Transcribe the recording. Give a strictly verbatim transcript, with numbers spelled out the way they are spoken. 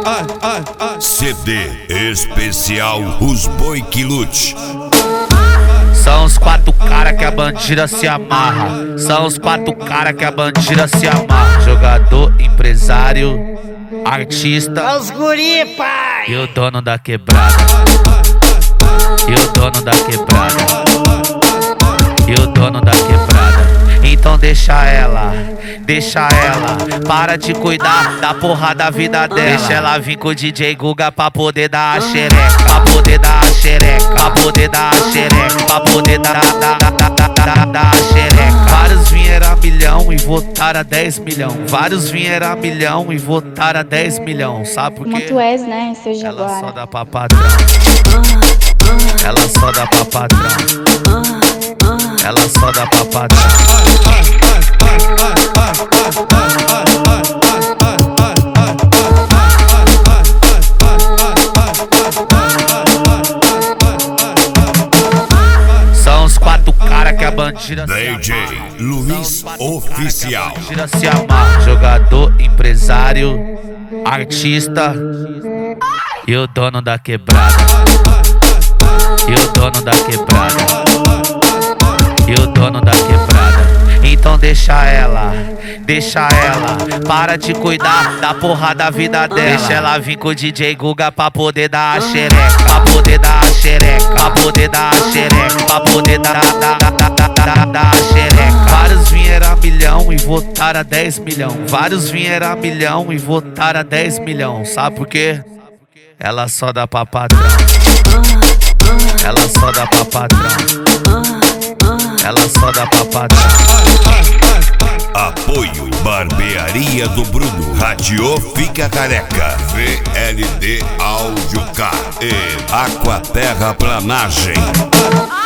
C D especial Os Boi que Lute. São os quatro cara que a bandida se amarra. São os quatro cara que a bandida se amarra. Jogador, empresário, artista, Os guri, pai! e o dono da quebrada. E o dono da quebrada. E o dono da quebrada. Então deixa ela, deixa ela, para de cuidar da porra da vida dela. Deixa ela vir com o D J Guga pra poder dar a xereca, pra poder dar a xereca, pra poder dar a xereca, pra poder dar, dar, dar, dar, dar, dar a xereca. Vários vieram a milhão e votaram a dez milhão. Vários vieram a milhão e votaram a dez milhão. Sabe por quê? Como tu és, né, seu Ela jaguar? só dá pra patrão. Ela só dá pra patrão. Ela só dá pra patrão. São os quatro cara que a bandida D J Luiz Oficial. bandida se amarra. Jogador, empresário, artista e o dono da quebrada. E o dono da quebrada. E o dono da quebrada. Então deixa ela, deixa ela, para de cuidar da porra da vida dela. Deixa ela vir com o D J Guga pra poder dar a xereca, pra poder dar a xereca, pra poder dar a xereca, pra poder dar, dar, dar, dar, dar, dar a xereca. Vários vieram a milhão e votaram a dez milhão. Vários vieram a milhão e votaram a dez milhão. Sabe por quê? Ela só dá pra patrão. Ela só dá pra patrão. Ela só dá pra patrão. Apoio Barbearia do Bruno. Radio Fica Careca. V L D Áudio K e Aquaterra Planagem.